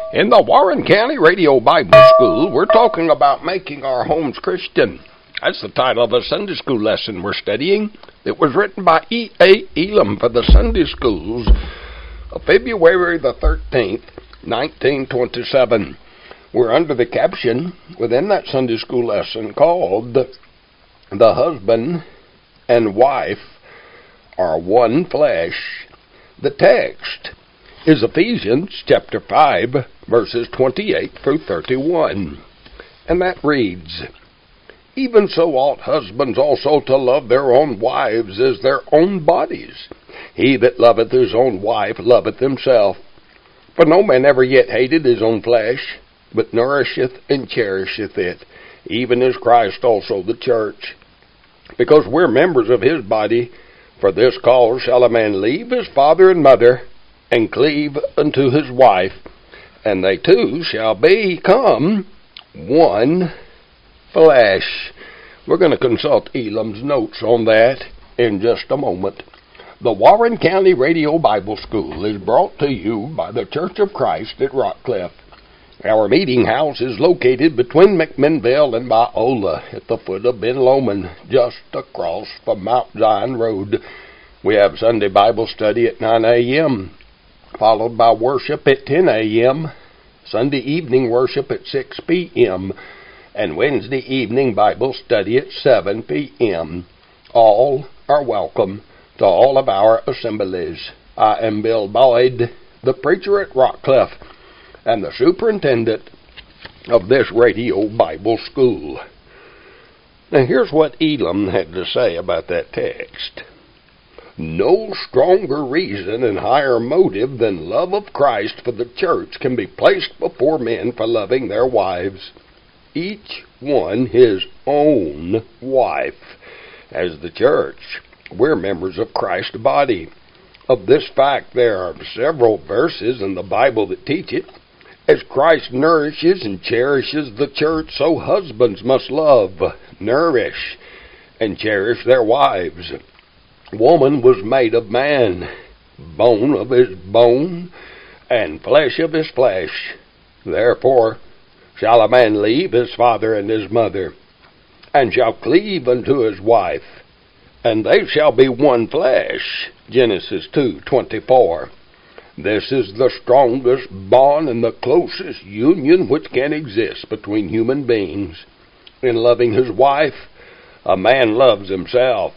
In the Warren County Radio Bible School, we're talking about making our homes Christian. That's the title of a Sunday school lesson we're studying. It was written by E.A. Elam for the Sunday schools of February the 13th, 1927. We're under the caption within that Sunday school lesson called The Husband and Wife Are One Flesh. The text is Ephesians chapter 5, verses 28 through 31. And that reads, Even so ought husbands also to love their own wives as their own bodies. He that loveth his own wife loveth himself. For no man ever yet hated his own flesh, but nourisheth and cherisheth it, even as Christ also the church. Because we're members of his body, for this cause shall a man leave his father and mother, and cleave unto his wife, and they two shall become one flesh. We're going to consult Elam's notes on that in just a moment. The Warren County Radio Bible School is brought to you by the Church of Christ at Rockcliffe. Our meeting house is located between McMinnville and Biola at the foot of Ben Lomond, just across from Mount Zion Road. We have Sunday Bible study at 9 a.m., followed by worship at 10 a.m., Sunday evening worship at 6 p.m., and Wednesday evening Bible study at 7 p.m. All are welcome to all of our assemblies. I am Bill Boyd, the preacher at Rockcliffe, and the superintendent of this radio Bible school. Now here's what Elam had to say about that text. No stronger reason and higher motive than love of Christ for the church can be placed before men for loving their wives, each one his own wife. As the church, we're members of Christ's body. Of this fact, there are several verses in the Bible that teach it. As Christ nourishes and cherishes the church, so husbands must love, nourish, and cherish their wives. Woman was made of man, bone of his bone, and flesh of his flesh. Therefore shall a man leave his father and his mother, and shall cleave unto his wife, and they shall be one flesh. Genesis 2:24. This is the strongest bond and the closest union which can exist between human beings. In loving his wife, a man loves himself,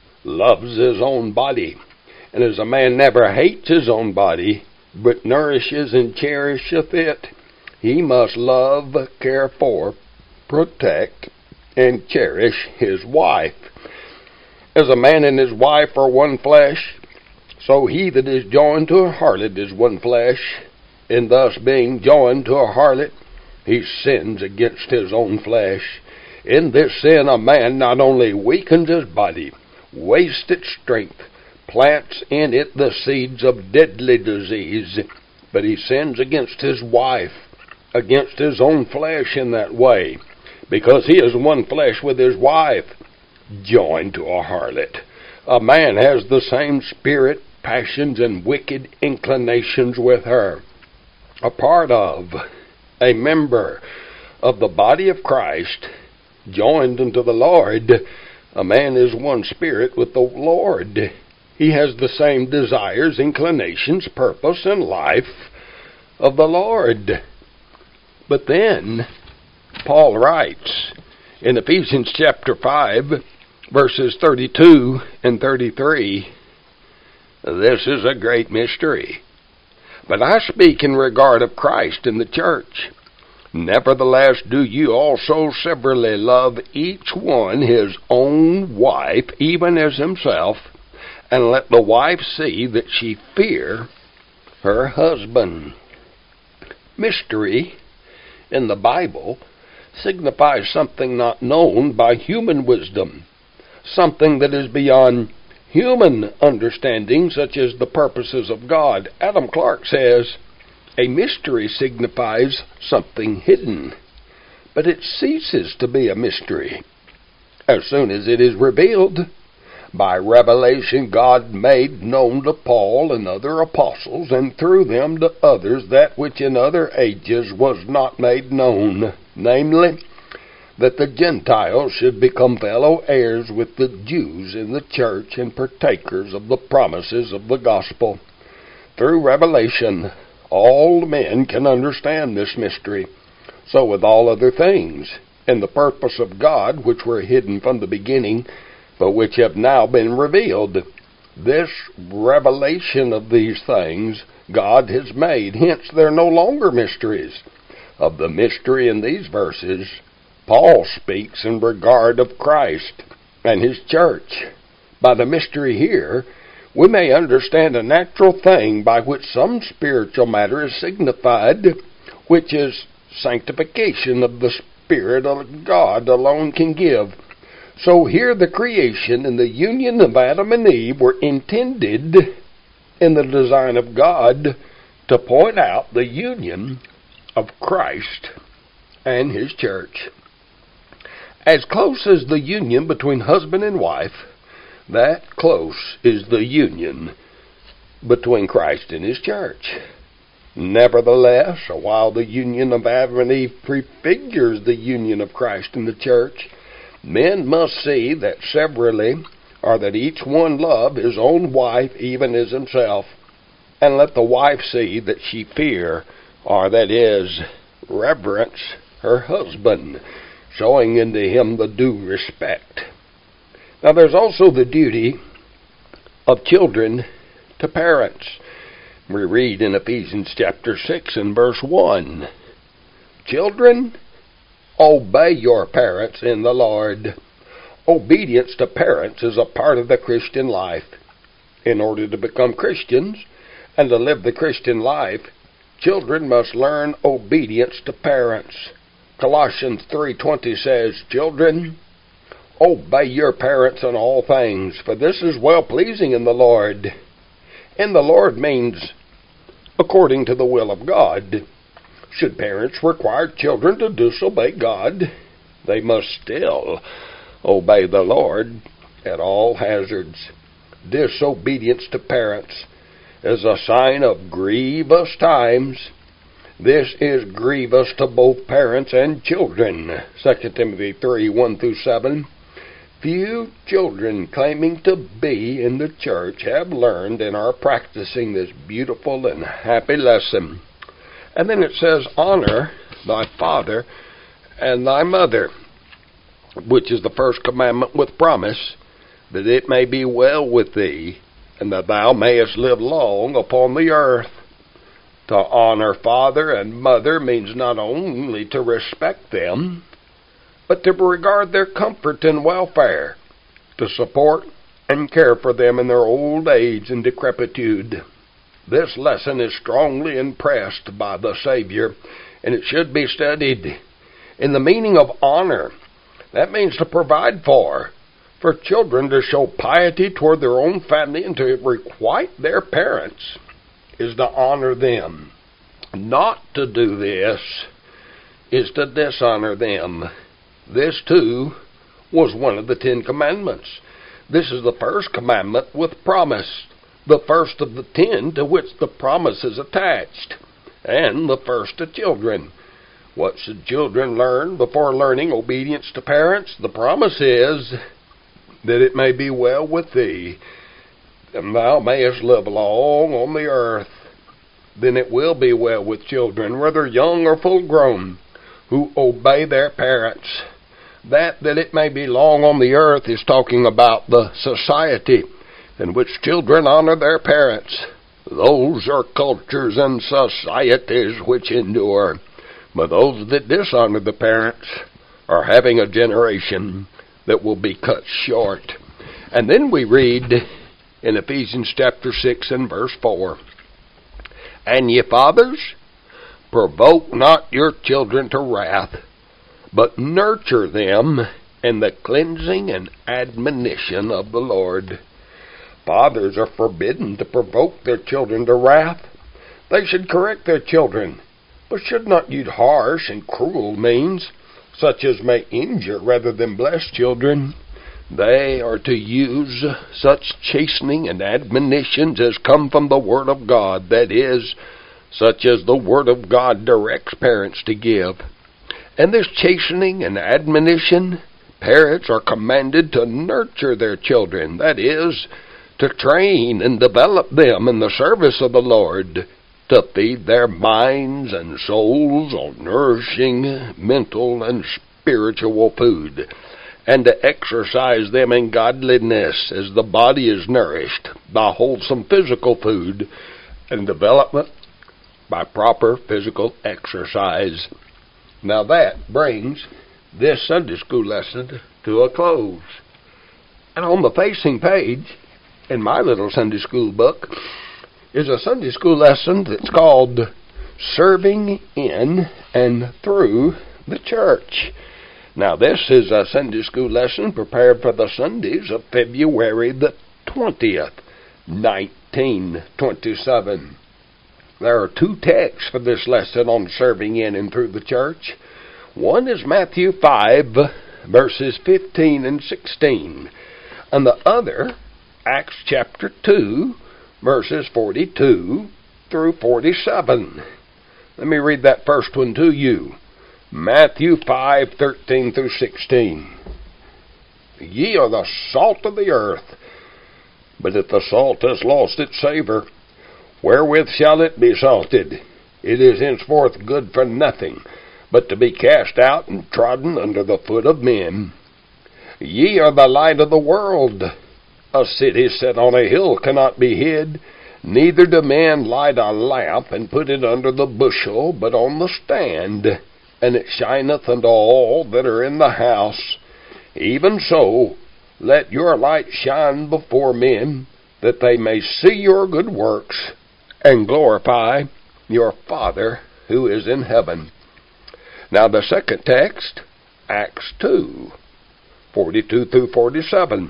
loves his own body. And as a man never hates his own body, but nourishes and cherisheth it, he must love, care for, protect, and cherish his wife. As a man and his wife are one flesh, so he that is joined to a harlot is one flesh, and thus being joined to a harlot, he sins against his own flesh. In this sin a man not only weakens his body, wastes its strength, plants in it the seeds of deadly disease, but he sins against his wife, against his own flesh in that way, because he is one flesh with his wife, joined to a harlot. A man has the same spirit, passions, and wicked inclinations with her. A part of, a member of the body of Christ, joined unto the Lord, a man is one spirit with the Lord. He has the same desires, inclinations, purpose, and life of the Lord. But then, Paul writes in Ephesians chapter 5, verses 32 and 33, This is a great mystery, but I speak in regard of Christ and the church. Nevertheless, do you also severally love each one his own wife, even as himself, and let the wife see that she fear her husband. Mystery in the Bible signifies something not known by human wisdom, something that is beyond human understanding, such as the purposes of God. Adam Clarke says, a mystery signifies something hidden, but it ceases to be a mystery as soon as it is revealed. By revelation God made known to Paul and other apostles, and through them to others, that which in other ages was not made known, namely, that the Gentiles should become fellow heirs with the Jews in the church and partakers of the promises of the gospel. Through revelation, all men can understand this mystery. So with all other things, and the purpose of God, which were hidden from the beginning, but which have now been revealed. This revelation of these things God has made, hence they're no longer mysteries. Of the mystery in these verses, Paul speaks in regard of Christ and His church. By the mystery here, we may understand a natural thing by which some spiritual matter is signified, which is sanctification of the Spirit of God alone can give. So here the creation and the union of Adam and Eve were intended in the design of God to point out the union of Christ and His church. As close as the union between husband and wife, that close is the union between Christ and His church. Nevertheless, while the union of Adam and Eve prefigures the union of Christ and the church, men must see that severally, or that each one love his own wife even as himself, and let the wife see that she fear, or that is, reverence her husband, showing unto him the due respect. Now there's also the duty of children to parents. We read in Ephesians chapter 6 and verse 1, "Children, obey your parents in the Lord." Obedience to parents is a part of the Christian life. In order to become Christians and to live the Christian life, children must learn obedience to parents. Colossians 3:20 says, "Children, obey your parents in all things, for this is well-pleasing in the Lord." And the Lord means according to the will of God. Should parents require children to disobey God, they must still obey the Lord at all hazards. Disobedience to parents is a sign of grievous times. This is grievous to both parents and children. 2 Timothy 3:1-7. Few children claiming to be in the church have learned and are practicing this beautiful and happy lesson. And then it says, "Honor thy father and thy mother," which is the first commandment with promise, "that it may be well with thee, and that thou mayest live long upon the earth." To honor father and mother means not only to respect them, but to regard their comfort and welfare, to support and care for them in their old age and decrepitude. This lesson is strongly impressed by the Savior, and it should be studied. In the meaning of honor, that means to provide for children to show piety toward their own family and to requite their parents is to honor them. Not to do this is to dishonor them. This, too, was one of the 10 Commandments. This is the first commandment with promise, the first of the 10 to which the promise is attached, and the first to children. What should children learn before learning obedience to parents? The promise is that it may be well with thee, and thou mayest live long on the earth. Then it will be well with children, whether young or full grown, who obey their parents. That it may be long on the earth is talking about the society in which children honor their parents. Those are cultures and societies which endure, but those that dishonor the parents are having a generation that will be cut short. And then we read in Ephesians chapter 6 and verse 4, "And ye fathers, provoke not your children to wrath, but nurture them in the cleansing and admonition of the Lord." Fathers are forbidden to provoke their children to wrath. They should correct their children, but should not use harsh and cruel means, such as may injure rather than bless children. They are to use such chastening and admonitions as come from the Word of God, that is, such as the Word of God directs parents to give. And this chastening and admonition, parents are commanded to nurture their children, that is, to train and develop them in the service of the Lord, to feed their minds and souls on nourishing mental and spiritual food, and to exercise them in godliness as the body is nourished by wholesome physical food, and development by proper physical exercise. Now that brings this Sunday school lesson to a close. And on the facing page in my little Sunday school book is a Sunday school lesson that's called Serving in and Through the Church. Now, this is a Sunday school lesson prepared for the Sundays of February the 20th, 1927. There are two texts for this lesson on serving in and through the church. One is Matthew 5, verses 15 and 16, and the other, Acts chapter 2, verses 42 through 47. Let me read that first one to you. Matthew 5:13 through 16. Ye are the salt of the earth, but if the salt has lost its savor, wherewith shall it be salted? It is henceforth good for nothing, but to be cast out and trodden under the foot of men. Ye are the light of the world. A city set on a hill cannot be hid, neither do men light a lamp and put it under the bushel, but on the stand, and it shineth unto all that are in the house. Even so, let your light shine before men, that they may see your good works, and glorify your Father who is in heaven. Now the second text, Acts 2, 42 through 47.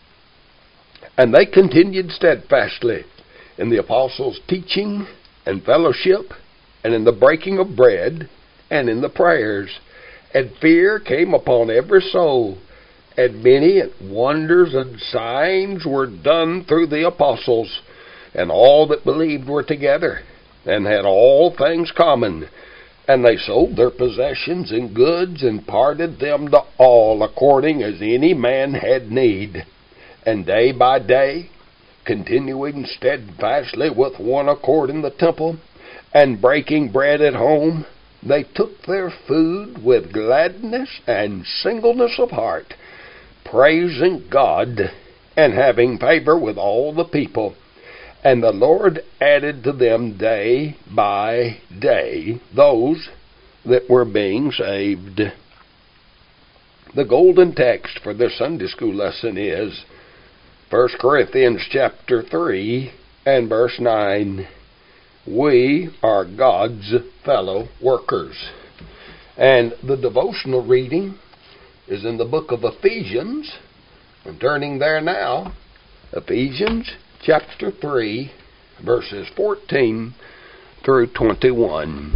And they continued steadfastly in the apostles' teaching and fellowship, and in the breaking of bread, and in the prayers. And fear came upon every soul, and many wonders and signs were done through the apostles. And all that believed were together, and had all things common. And they sold their possessions and goods, and parted them to all, according as any man had need. And day by day, continuing steadfastly with one accord in the temple, and breaking bread at home, they took their food with gladness and singleness of heart, praising God, and having favor with all the people. And the Lord added to them day by day those that were being saved. The golden text for this Sunday school lesson is 1 Corinthians chapter 3 and verse 9. We are God's fellow workers. And the devotional reading is in the book of Ephesians. I'm turning there now. Ephesians chapter 3, verses 14 through 21.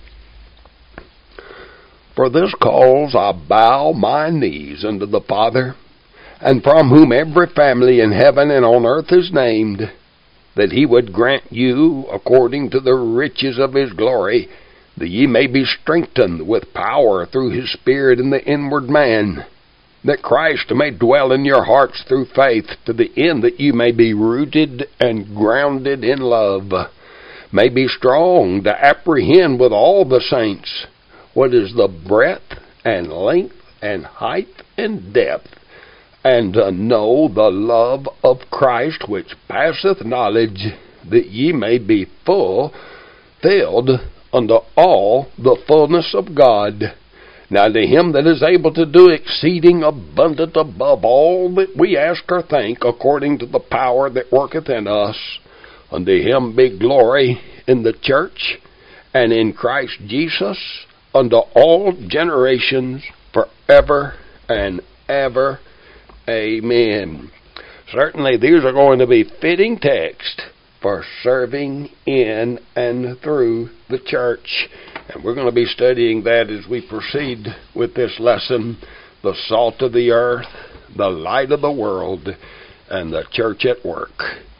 For this cause I bow my knees unto the Father, and from whom every family in heaven and on earth is named, that he would grant you, according to the riches of his glory, that ye may be strengthened with power through his Spirit in the inward man, that Christ may dwell in your hearts through faith, to the end that you may be rooted and grounded in love, may be strong to apprehend with all the saints what is the breadth and length and height and depth, and to know the love of Christ which passeth knowledge, that ye may be filled unto all the fullness of God. Now to him that is able to do exceeding abundant above all that we ask or think, according to the power that worketh in us, unto him be glory in the church and in Christ Jesus unto all generations forever and ever. Amen. Certainly these are going to be fitting texts for serving in and through the church. And we're going to be studying that as we proceed with this lesson. The salt of the earth, the light of the world, and the church at work.